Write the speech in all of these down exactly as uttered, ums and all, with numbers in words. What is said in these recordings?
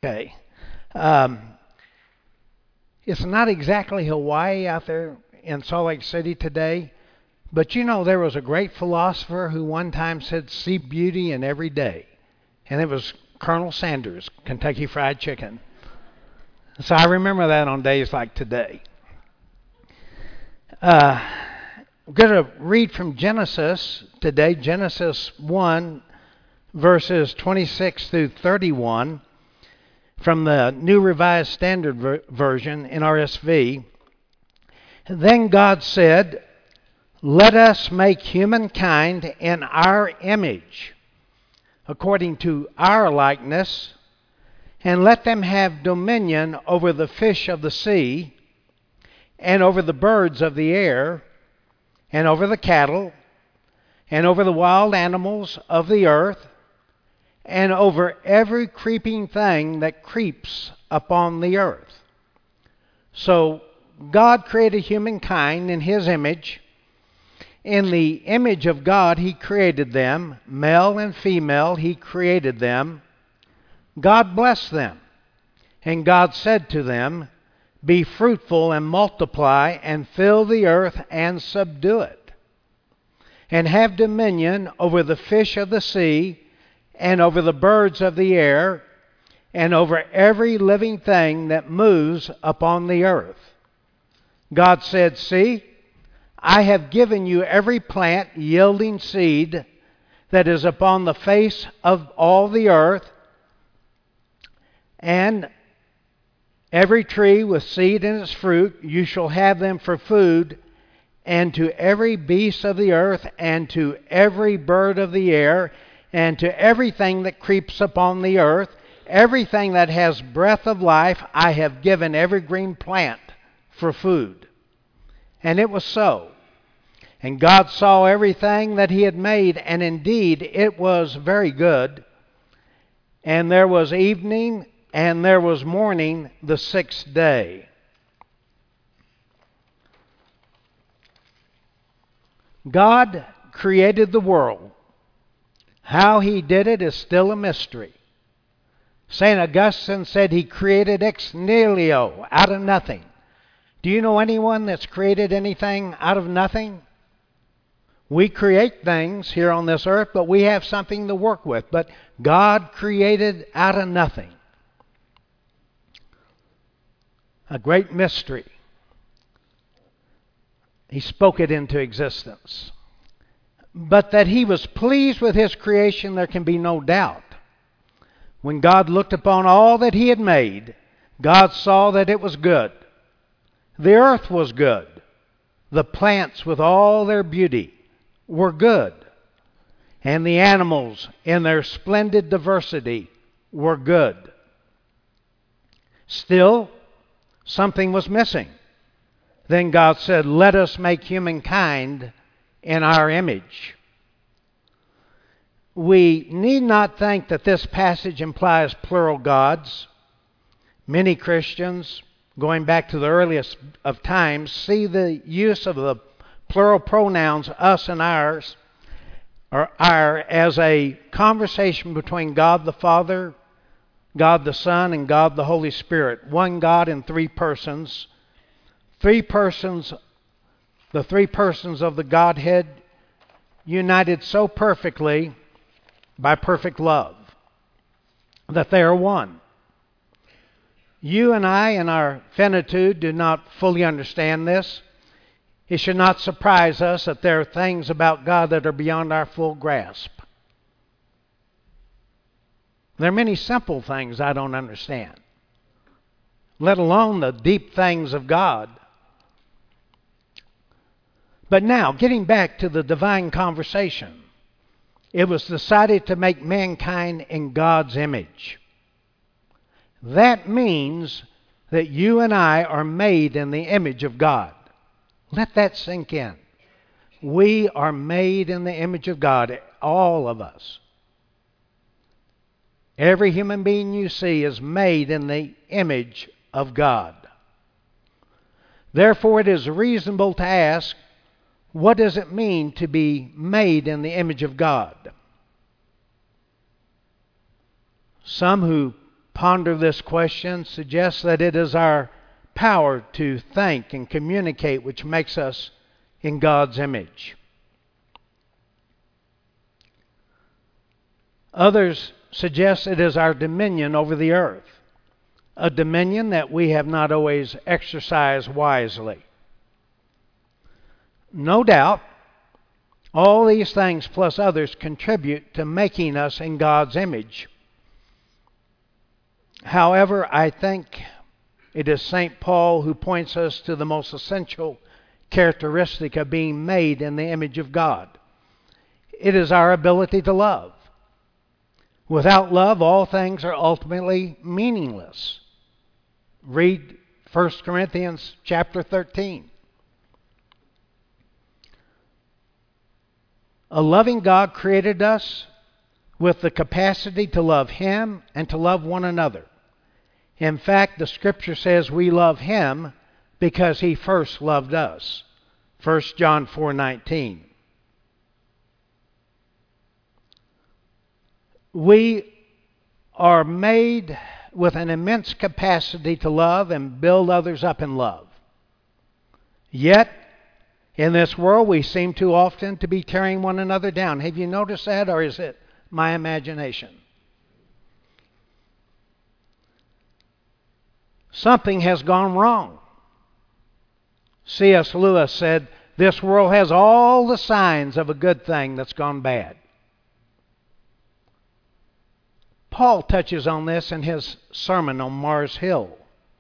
Okay. Um, it's not exactly Hawaii out there in Salt Lake City today, but you know there was a great philosopher who one time said, "See beauty in every day," and it was Colonel Sanders, Kentucky Fried Chicken. So I remember that on days like today. Uh, I'm going to read from Genesis today, Genesis one, verses twenty-six through thirty-one, from the New Revised Standard Ver- Version, N R S V. Then God said, "Let us make humankind in our image, according to our likeness, and let them have dominion over the fish of the sea, and over the birds of the air, and over the cattle, and over the wild animals of the earth, and over every creeping thing that creeps upon the earth." So God created humankind in His image. In the image of God He created them, male and female He created them. God blessed them, and God said to them, "Be fruitful and multiply, and fill the earth and subdue it, and have dominion over the fish of the sea, and over the birds of the air, and over every living thing that moves upon the earth." God said, "See, I have given you every plant yielding seed that is upon the face of all the earth, and every tree with seed in its fruit. You shall have them for food, and to every beast of the earth, and to every bird of the air, and to everything that creeps upon the earth, everything that has breath of life, I have given every green plant for food." And it was so. And God saw everything that He had made, and indeed it was very good. And there was evening, and there was morning, the sixth day. God created the world. How He did it is still a mystery. Saint Augustine said He created ex nihilo, out of nothing. Do you know anyone that's created anything out of nothing? We create things here on this earth, but we have something to work with. But God created out of nothing. A great mystery. He spoke it into existence. But that He was pleased with His creation, there can be no doubt. When God looked upon all that He had made, God saw that it was good. The earth was good. The plants with all their beauty were good. And the animals in their splendid diversity were good. Still, something was missing. Then God said, "Let us make humankind in our image." We need not think that this passage implies plural gods. Many Christians, going back to the earliest of times, see the use of the plural pronouns us and ours, or our, as a conversation between God the Father, God the Son, and God the Holy Spirit. One God in three persons. Three persons, the three persons of the Godhead, united so perfectly by perfect love that they are one. You and I, in our finitude, do not fully understand this. It should not surprise us that there are things about God that are beyond our full grasp. There are many simple things I don't understand, let alone the deep things of God. But now, getting back to the divine conversation, it was decided to make mankind in God's image. That means that you and I are made in the image of God. Let that sink in. We are made in the image of God, all of us. Every human being you see is made in the image of God. Therefore, it is reasonable to ask, what does it mean to be made in the image of God? Some who ponder this question suggests that it is our power to think and communicate which makes us in God's image. Others suggest it is our dominion over the earth, a dominion that we have not always exercised wisely. No doubt, all these things plus others contribute to making us in God's image. However, I think it is Saint Paul who points us to the most essential characteristic of being made in the image of God. It is our ability to love. Without love, all things are ultimately meaningless. Read First Corinthians chapter thirteen. A loving God created us with the capacity to love Him and to love one another. In fact, the Scripture says we love Him because He first loved us. First John four nineteen. We are made with an immense capacity to love and build others up in love. Yet, in this world, we seem too often to be tearing one another down. Have you noticed that, or is it my imagination? Something has gone wrong. C S Lewis said, "This world has all the signs of a good thing that's gone bad." Paul touches on this in his sermon on Mars Hill.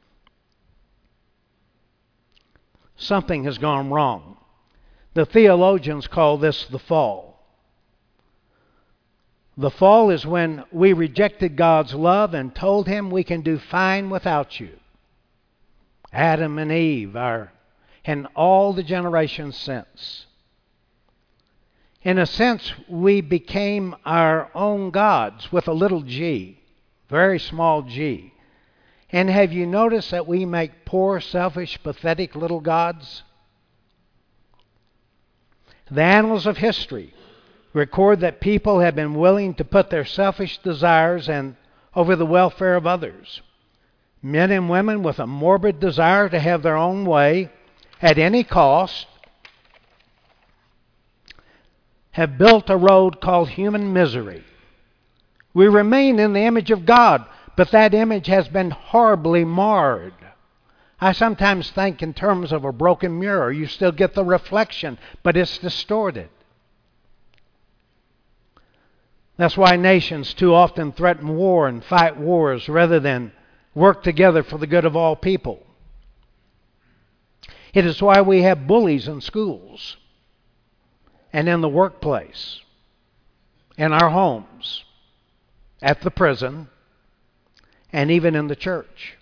Something has gone wrong. The theologians call this the fall. The fall is when we rejected God's love and told Him we can do fine without you. Adam and Eve are, and all the generations since. In a sense, we became our own gods with a little g, very small g. And have you noticed that we make poor, selfish, pathetic little gods? The annals of history record that people have been willing to put their selfish desires and over the welfare of others. Men and women with a morbid desire to have their own way at any cost have built a road called human misery. We remain in the image of God, but that image has been horribly marred. I sometimes think in terms of a broken mirror. You still get the reflection, but it's distorted. That's why nations too often threaten war and fight wars rather than work together for the good of all people. It is why we have bullies in schools and in the workplace, in our homes, at the prison, and even in the church.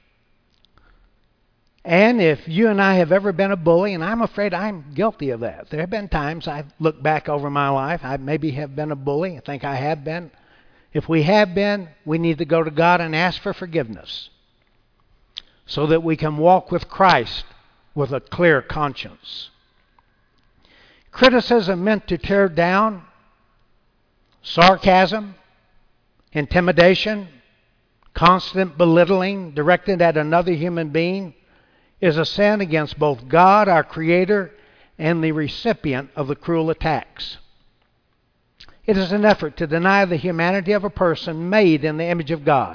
And if you and I have ever been a bully, and I'm afraid I'm guilty of that. There have been times I've looked back over my life, I maybe have been a bully. I think I have been. If we have been, we need to go to God and ask for forgiveness so that we can walk with Christ with a clear conscience. Criticism meant to tear down, sarcasm, intimidation, constant belittling directed at another human being is a sin against both God, our Creator, and the recipient of the cruel attacks. It is an effort to deny the humanity of a person made in the image of God.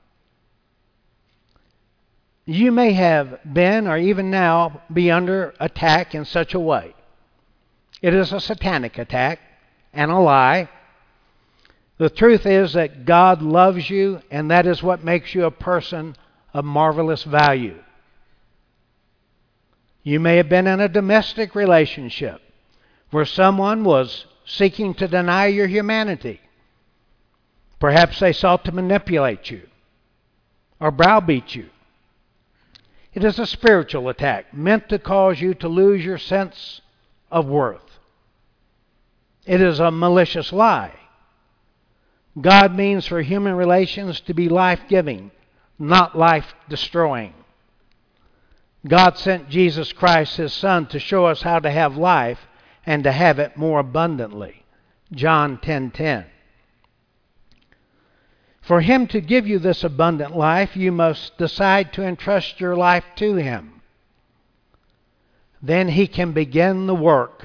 You may have been, or even now, be under attack in such a way. It is a satanic attack and a lie. The truth is that God loves you, and that is what makes you a person of marvelous value. You may have been in a domestic relationship where someone was seeking to deny your humanity. Perhaps they sought to manipulate you or browbeat you. It is a spiritual attack meant to cause you to lose your sense of worth. It is a malicious lie. God means for human relations to be life-giving, not life-destroying. God sent Jesus Christ, His Son, to show us how to have life and to have it more abundantly. John ten ten. For Him to give you this abundant life, you must decide to entrust your life to Him. Then He can begin the work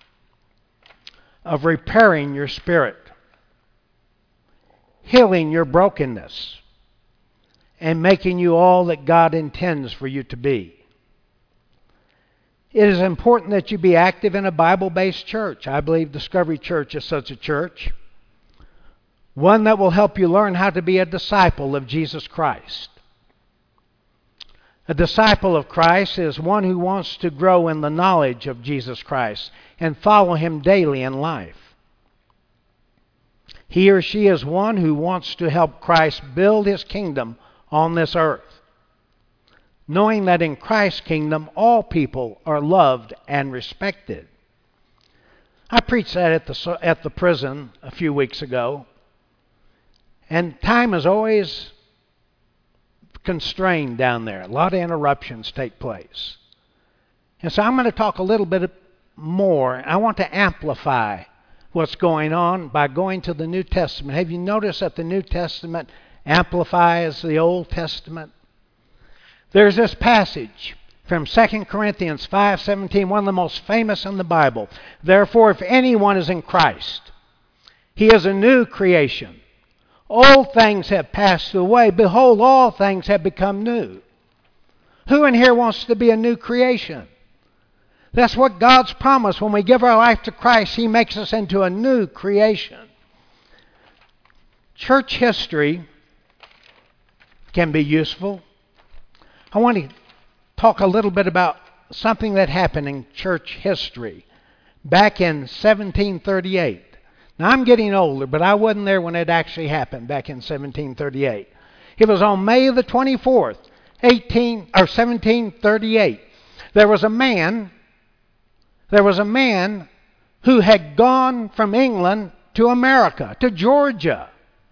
of repairing your spirit, healing your brokenness, and making you all that God intends for you to be. It is important that you be active in a Bible-based church. I believe Discovery Church is such a church. One that will help you learn how to be a disciple of Jesus Christ. A disciple of Christ is one who wants to grow in the knowledge of Jesus Christ and follow Him daily in life. He or she is one who wants to help Christ build His kingdom on this earth, knowing that in Christ's kingdom all people are loved and respected. I preached that at the, at the prison a few weeks ago. And time is always constrained down there. A lot of interruptions take place. And so I'm going to talk a little bit more. I want to amplify what's going on by going to the New Testament. Have you noticed that the New Testament amplifies the Old Testament? There's this passage from Second Corinthians five seventeen, one of the most famous in the Bible. Therefore, if anyone is in Christ, he is a new creation. Old things have passed away. Behold, all things have become new. Who in here wants to be a new creation? That's what God's promise. When we give our life to Christ, He makes us into a new creation. Church history can be useful. I want to talk a little bit about something that happened in church history back in seventeen thirty-eight. Now, I'm getting older, but I wasn't there when it actually happened back in seventeen thirty-eight. It was on May the twenty-fourth, eighteen or seventeen thirty-eight. There was a man, there was a man who had gone from England to America, to Georgia.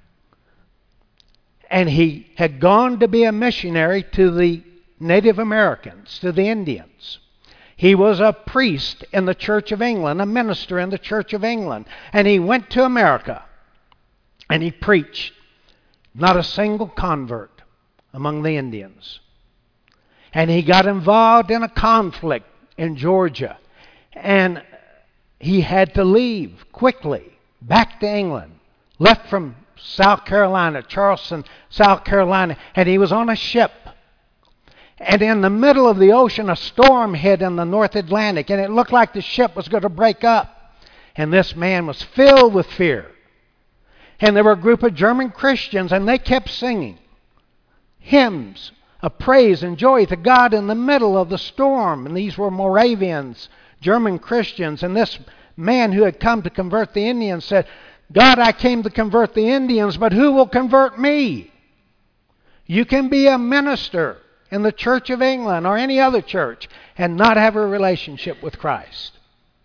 And he had gone to be a missionary to the Native Americans, to the Indians. He was a priest in the Church of England, a minister in the Church of England. And he went to America and he preached. Not a single convert among the Indians. And he got involved in a conflict in Georgia. And he had to leave quickly back to England. Left from South Carolina, Charleston, South Carolina. And he was on a ship. And in the middle of the ocean, a storm hit in the North Atlantic, and it looked like the ship was going to break up. And this man was filled with fear. And there were a group of German Christians, and they kept singing hymns of praise and joy to God in the middle of the storm. And these were Moravians, German Christians. And this man who had come to convert the Indians said, God, I came to convert the Indians, but who will convert me? You can be a minister in the Church of England or any other church and not have a relationship with Christ.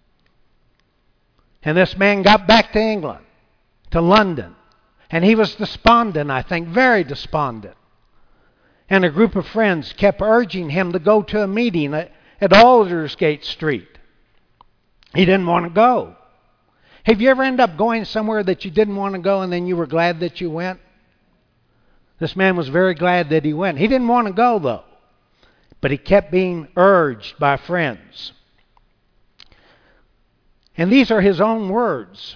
And this man got back to England, to London, and he was despondent, I think, very despondent. And a group of friends kept urging him to go to a meeting at, at Aldersgate Street. He didn't want to go. Have you ever ended up going somewhere that you didn't want to go and then you were glad that you went? This man was very glad that he went. He didn't want to go, though. But he kept being urged by friends. And these are his own words.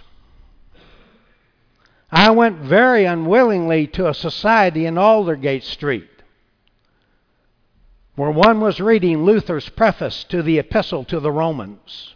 I went very unwillingly to a society in Aldersgate Street, where one was reading Luther's preface to the Epistle to the Romans.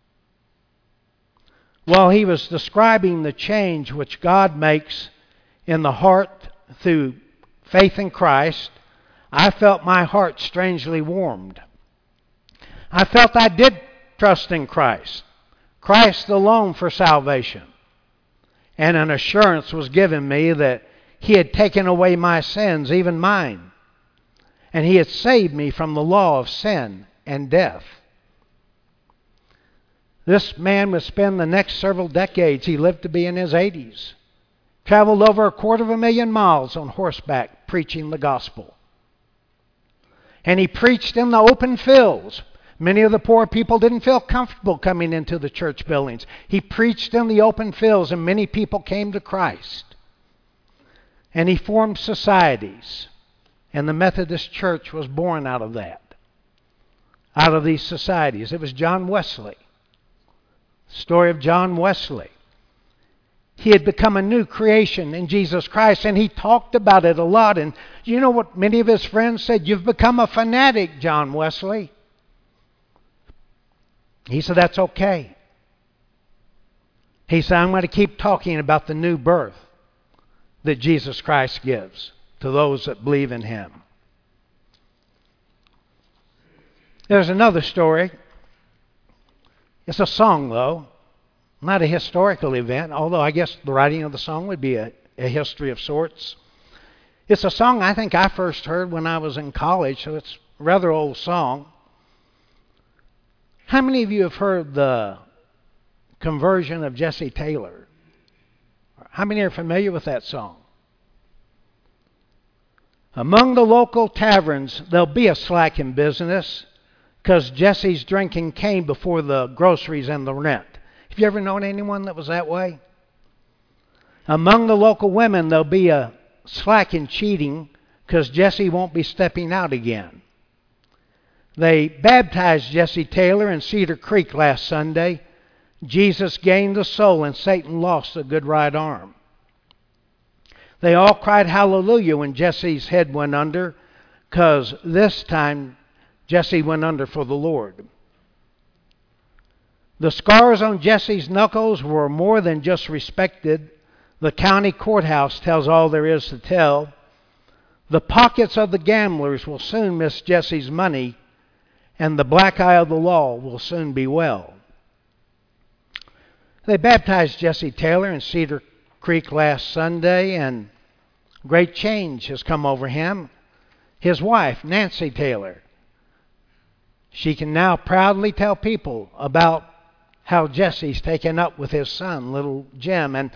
While he was describing the change which God makes in the heart through faith in Christ, I felt my heart strangely warmed. I felt I did trust in Christ, Christ alone for salvation. And an assurance was given me that He had taken away my sins, even mine. And He had saved me from the law of sin and death. This man would spend the next several decades, he lived to be in his eighties, traveled over a quarter of a million miles on horseback preaching the gospel. And he preached in the open fields. Many of the poor people didn't feel comfortable coming into the church buildings. He preached in the open fields and many people came to Christ. And he formed societies. And the Methodist Church was born out of that. Out of these societies. It was John Wesley. Story of John Wesley. He had become a new creation in Jesus Christ, and he talked about it a lot. And you know what many of his friends said? You've become a fanatic, John Wesley. He said, that's okay. He said, I'm going to keep talking about the new birth that Jesus Christ gives to those that believe in him. There's another story. It's a song, though. Not a historical event, although I guess the writing of the song would be a, a history of sorts. It's a song I think I first heard when I was in college, so it's a rather old song. How many of you have heard the conversion of Jesse Taylor? How many are familiar with that song? Among the local taverns, there'll be a slack in business because Jesse's drinking came before the groceries and the rent. Have you ever known anyone that was that way? Among the local women, there'll be a slack in cheating because Jesse won't be stepping out again. They baptized Jesse Taylor in Cedar Creek last Sunday. Jesus gained the soul and Satan lost a good right arm. They all cried hallelujah when Jesse's head went under because this time Jesse went under for the Lord. The scars on Jesse's knuckles were more than just respected. The county courthouse tells all there is to tell. The pockets of the gamblers will soon miss Jesse's money, and the black eye of the law will soon be well. They baptized Jesse Taylor in Cedar Creek last Sunday, and great change has come over him. His wife, Nancy Taylor, she can now proudly tell people about how Jesse's taken up with his son, little Jim. And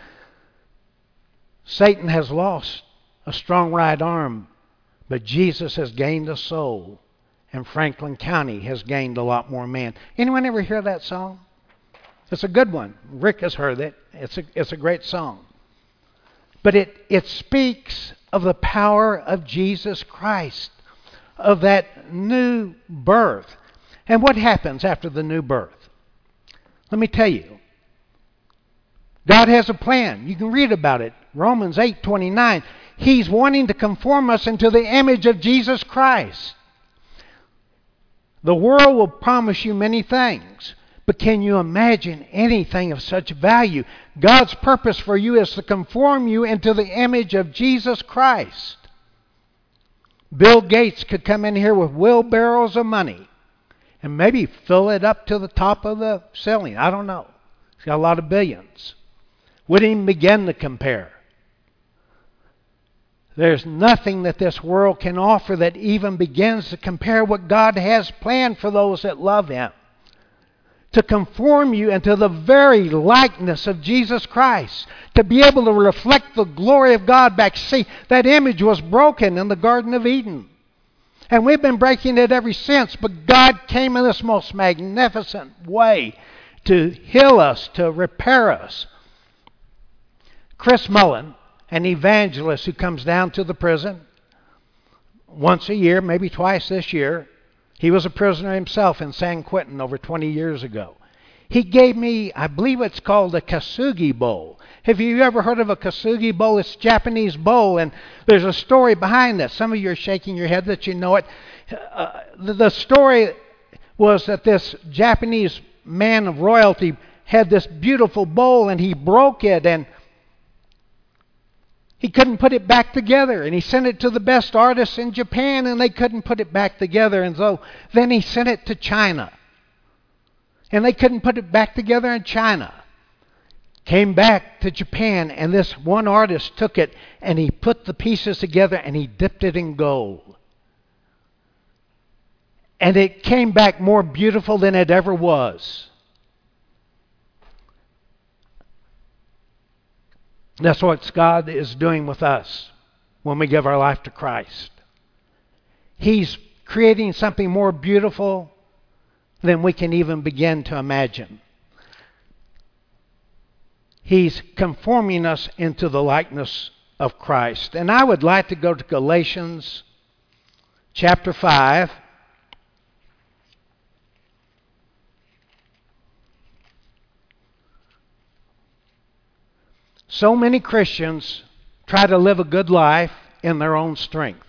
Satan has lost a strong right arm, but Jesus has gained a soul, and Franklin County has gained a lot more men. Anyone ever hear that song? It's a good one. Rick has heard it. It's a, it's a great song. But it, it speaks of the power of Jesus Christ, of that new birth. And what happens after the new birth? Let me tell you. God has a plan. You can read about it. Romans eight twenty-nine. He's wanting to conform us into the image of Jesus Christ. The world will promise you many things, but can you imagine anything of such value? God's purpose for you is to conform you into the image of Jesus Christ. Bill Gates could come in here with wheelbarrows of money and maybe fill it up to the top of the ceiling. I don't know. He's got a lot of billions. Wouldn't even begin to compare. There's nothing that this world can offer that even begins to compare what God has planned for those that love Him. To conform you into the very likeness of Jesus Christ. To be able to reflect the glory of God back. See, that image was broken in the Garden of Eden. And we've been breaking it ever since. But God came in this most magnificent way to heal us, to repair us. Chris Mullen, an evangelist who comes down to the prison once a year, maybe twice this year. He was a prisoner himself in San Quentin over twenty years ago. He gave me, I believe it's called a kasugi bowl. Have you ever heard of a kasugi bowl? It's a Japanese bowl, and there's a story behind that. Some of you are shaking your head that you know it. Uh, the, the story was that this Japanese man of royalty had this beautiful bowl, and he broke it, and he couldn't put it back together. And he sent it to the best artists in Japan, and they couldn't put it back together. And so then he sent it to China. And they couldn't put it back together in China. Came back to Japan, and this one artist took it, and he put the pieces together, and he dipped it in gold. And it came back more beautiful than it ever was. That's what God is doing with us when we give our life to Christ. He's creating something more beautiful than we can even begin to imagine. He's conforming us into the likeness of Christ. And I would like to go to Galatians chapter five. So many Christians try to live a good life in their own strength.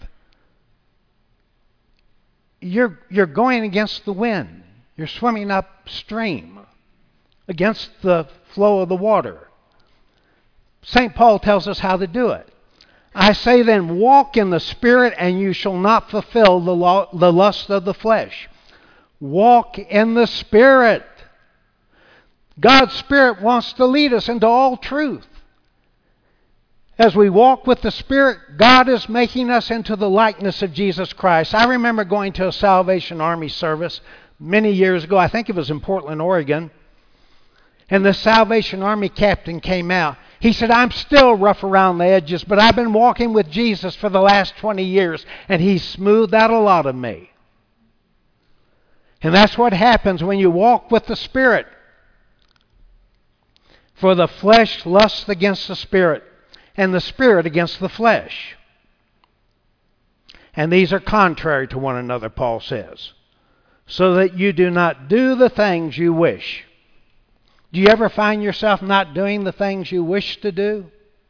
You're, you're going against the wind. You're swimming upstream against the flow of the water. Saint Paul tells us how to do it. I say then, walk in the Spirit, and you shall not fulfill the, law, the lust of the flesh. Walk in the Spirit. God's Spirit wants to lead us into all truth. As we walk with the Spirit, God is making us into the likeness of Jesus Christ. I remember going to a Salvation Army service many years ago. I think it was in Portland, Oregon. And the Salvation Army captain came out. He said, I'm still rough around the edges, but I've been walking with Jesus for the last twenty years, and He's smoothed out a lot of me. And that's what happens when you walk with the Spirit. For the flesh lusts against the Spirit, and the Spirit against the flesh. And these are contrary to one another, Paul says, so that you do not do the things you wish. Do you ever find yourself not doing the things you wish to do?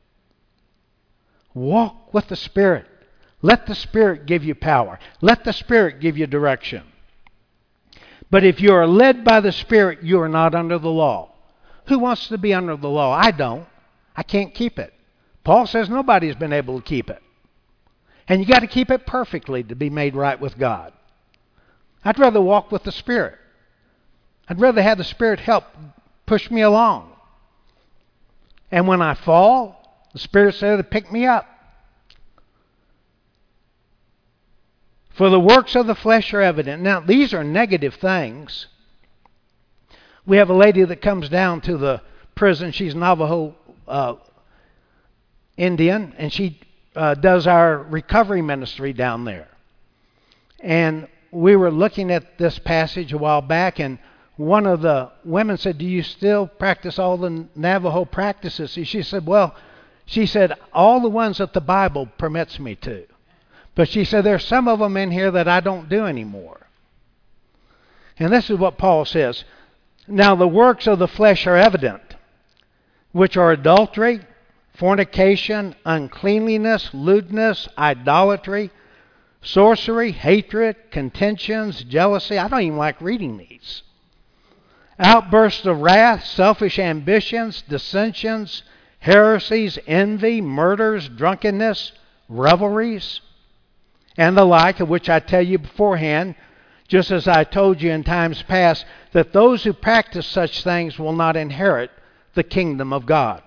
Walk with the Spirit. Let the Spirit give you power. Let the Spirit give you direction. But if you are led by the Spirit, you are not under the law. Who wants to be under the law? I don't. I can't keep it. Paul says nobody's been able to keep it. And you got to keep it perfectly to be made right with God. I'd rather walk with the Spirit. I'd rather have the Spirit help push me along. And when I fall, the Spirit's there to pick me up. For the works of the flesh are evident. Now, these are negative things. We have a lady that comes down to the prison. She's Navajo uh, Indian, and she uh, does our recovery ministry down there. And we were looking at this passage a while back, and one of the women said, do you still practice all the Navajo practices? And she said, well, she said, all the ones that the Bible permits me to. But she said, there's some of them in here that I don't do anymore. And this is what Paul says. Now the works of the flesh are evident, which are adultery, fornication, uncleanliness, lewdness, idolatry, sorcery, hatred, contentions, jealousy. I don't even like reading these. Outbursts of wrath, selfish ambitions, dissensions, heresies, envy, murders, drunkenness, revelries, and the like, of which I tell you beforehand, just as I told you in times past, that those who practice such things will not inherit the kingdom of God.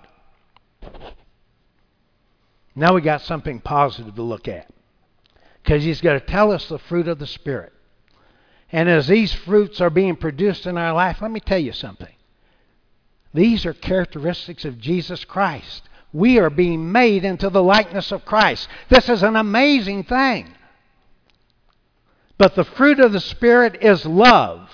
Now we got something positive to look at, because he's going to tell us the fruit of the Spirit. And as these fruits are being produced in our life, let me tell you something. These are characteristics of Jesus Christ. We are being made into the likeness of Christ. This is an amazing thing. But the fruit of the Spirit is love.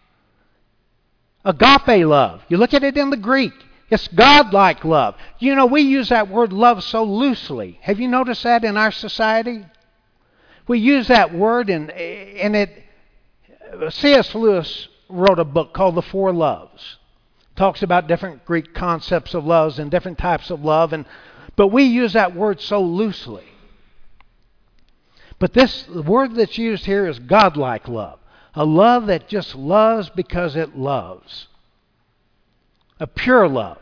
Agape love. You look at it in the Greek. It's God-like love. You know, we use that word love so loosely. Have you noticed that in our society? We use that word, and, and it... C S Lewis wrote a book called The Four Loves. It talks about different Greek concepts of loves and different types of love, and but we use that word so loosely. But this the word that's used here is God-like love. A love that just loves because it loves. A pure love.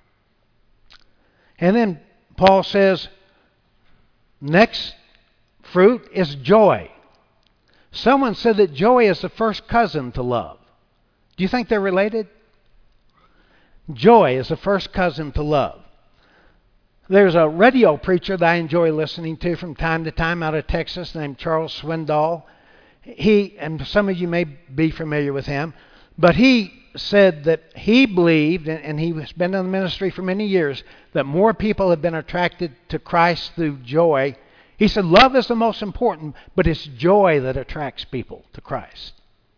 And then Paul says, next fruit is joy. Someone said that joy is the first cousin to love. Do you think they're related? Joy is the first cousin to love. There's a radio preacher that I enjoy listening to from time to time out of Texas named Charles Swindoll. He, and some of you may be familiar with him, but he said that he believed, and he has been in the ministry for many years, that more people have been attracted to Christ through joy. He said love is the most important, but it's joy that attracts people to Christ.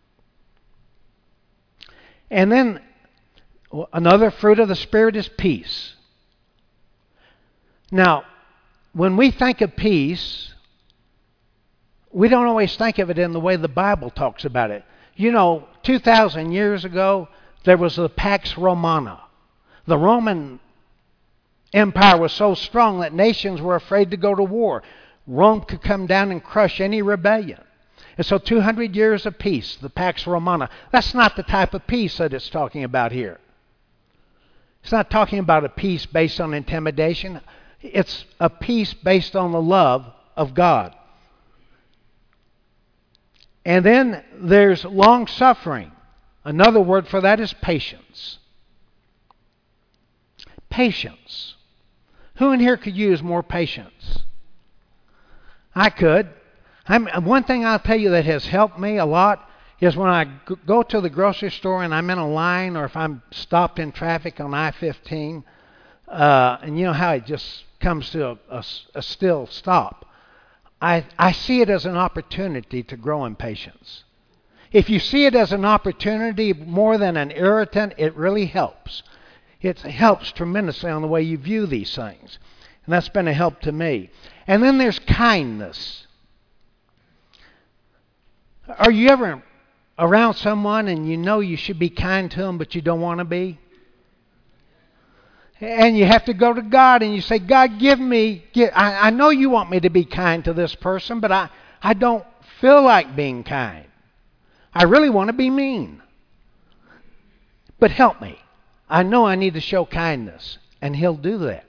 And then another fruit of the Spirit is peace. Now, when we think of peace, we don't always think of it in the way the Bible talks about it. You know, two thousand years ago, there was the Pax Romana. The Roman Empire was so strong that nations were afraid to go to war. Rome could come down and crush any rebellion. And so two hundred years of peace, the Pax Romana. That's not the type of peace that it's talking about here. It's not talking about a peace based on intimidation. It's a peace based on the love of God. And then there's long suffering. Another word for that is patience. Patience. Who in here could use more patience? I could. I'm, one thing I'll tell you that has helped me a lot is when I g- go to the grocery store and I'm in a line, or if I'm stopped in traffic on I fifteen, uh, and you know how it just comes to a, a, a still stop. I, I see it as an opportunity to grow in patience. If you see it as an opportunity more than an irritant, it really helps. It helps tremendously on the way you view these things. And that's been a help to me. And then there's kindness. Are you ever around someone and you know you should be kind to them, but you don't want to be? And you have to go to God and you say, God, give me, give, I, I know you want me to be kind to this person, but I, I don't feel like being kind. I really want to be mean. But help me. I know I need to show kindness, and He'll do that.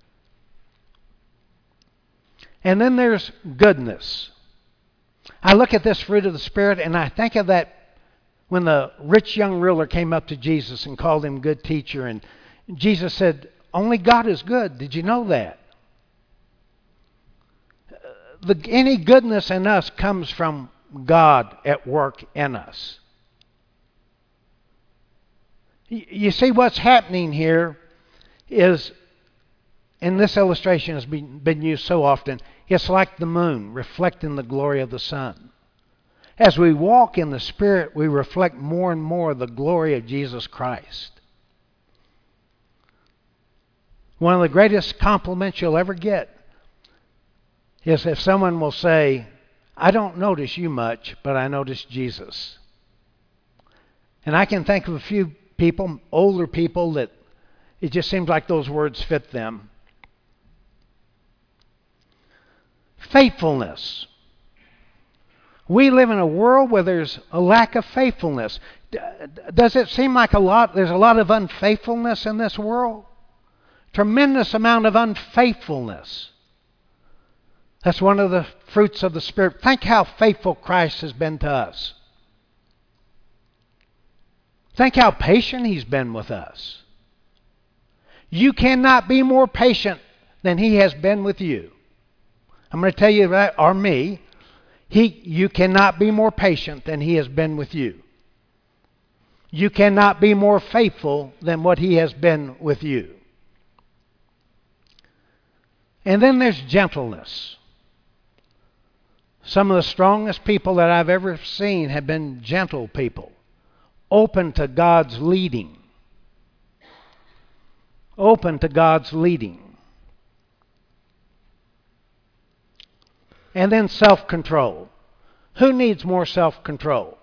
And then there's goodness. I look at this fruit of the Spirit, and I think of that when the rich young ruler came up to Jesus and called Him good teacher, and Jesus said, only God is good. Did you know that? The, any goodness in us comes from God at work in us. You see, what's happening here is, and this illustration has been, been used so often, it's like the moon reflecting the glory of the sun. As we walk in the Spirit, we reflect more and more the glory of Jesus Christ. One of the greatest compliments you'll ever get is if someone will say, I don't notice you much, but I notice Jesus. And I can think of a few people, older people, that it just seems like those words fit them. Faithfulness. We live in a world where there's a lack of faithfulness. Does it seem like a lot? There's a lot of unfaithfulness in this world? Tremendous amount of unfaithfulness. That's one of the fruits of the Spirit. Think how faithful Christ has been to us. Think how patient He's been with us. You cannot be more patient than He has been with you. I'm going to tell you that, or me. He, you cannot be more patient than He has been with you. You cannot be more faithful than what He has been with you. And then there's gentleness. Some of the strongest people that I've ever seen have been gentle people, open to God's leading. Open to God's leading. And then self-control. Who needs more self-control?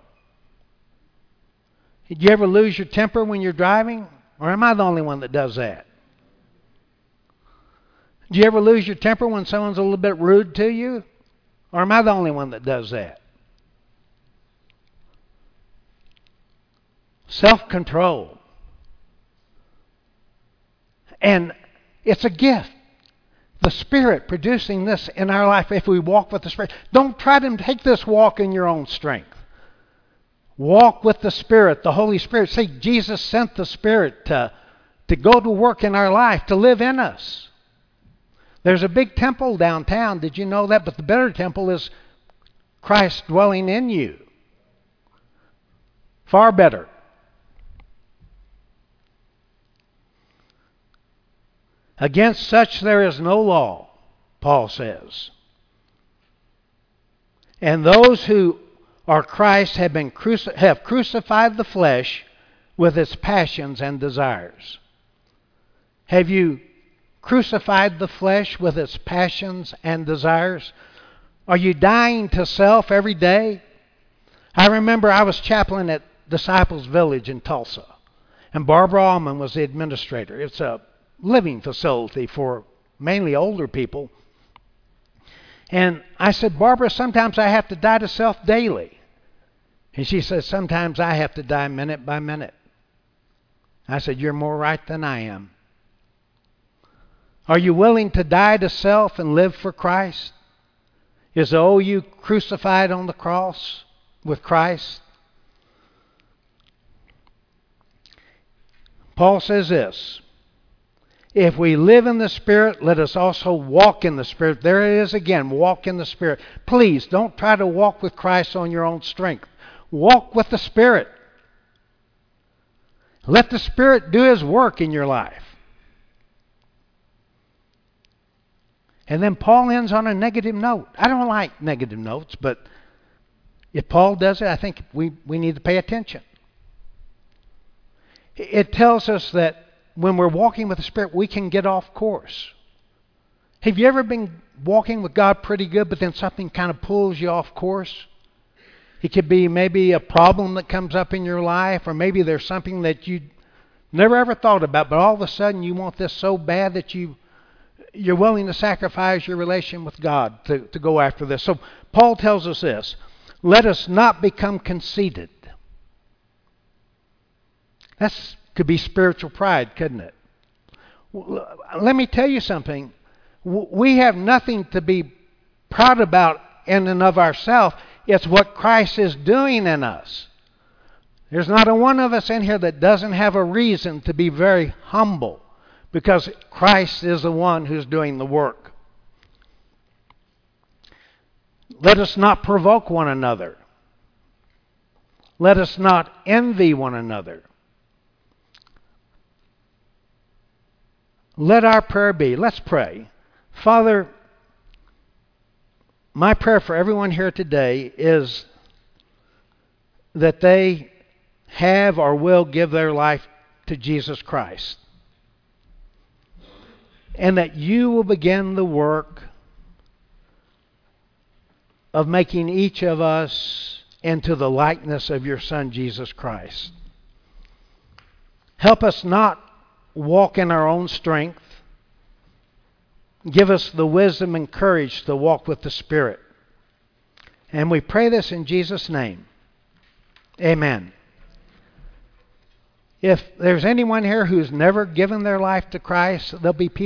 Did you ever lose your temper when you're driving? Or am I the only one that does that? Do you ever lose your temper when someone's a little bit rude to you? Or am I the only one that does that? Self-control. And it's a gift. The Spirit producing this in our life if we walk with the Spirit. Don't try to take this walk in your own strength. Walk with the Spirit, the Holy Spirit. See, Jesus sent the Spirit to, to go to work in our life, to live in us. There's a big temple downtown. Did you know that? But the better temple is Christ dwelling in you. Far better. Against such there is no law, Paul says. And those who are Christ have been cruci- have crucified the flesh with its passions and desires. Have you crucified the flesh with its passions and desires? Are you dying to self every day? I remember I was chaplain at Disciples Village in Tulsa, and Barbara Allman was the administrator. It's a living facility for mainly older people. And I said, Barbara, sometimes I have to die to self daily. And she said, sometimes I have to die minute by minute. I said, you're more right than I am. Are you willing to die to self and live for Christ? Is the old you crucified on the cross with Christ? Paul says this, if we live in the Spirit, let us also walk in the Spirit. There it is again, walk in the Spirit. Please don't try to walk with Christ on your own strength. Walk with the Spirit. Let the Spirit do His work in your life. And then Paul ends on a negative note. I don't like negative notes, but if Paul does it, I think we, we need to pay attention. It tells us that when we're walking with the Spirit, we can get off course. Have you ever been walking with God pretty good, but then something kind of pulls you off course? It could be maybe a problem that comes up in your life, or maybe there's something that you never ever thought about, but all of a sudden you want this so bad that you, you're willing to sacrifice your relation with God to, to go after this. So Paul tells us this, let us not become conceited. That could be spiritual pride, couldn't it? Let me tell you something. We have nothing to be proud about in and of ourselves. It's what Christ is doing in us. There's not a one of us in here that doesn't have a reason to be very humble, because Christ is the one who's doing the work. Let us not provoke one another. Let us not envy one another. Let our prayer be, let's pray. Father, my prayer for everyone here today is that they have or will give their life to Jesus Christ. And that you will begin the work of making each of us into the likeness of your Son, Jesus Christ. Help us not walk in our own strength. Give us the wisdom and courage to walk with the Spirit. And we pray this in Jesus' name. Amen. If there's anyone here who's never given their life to Christ, there'll be people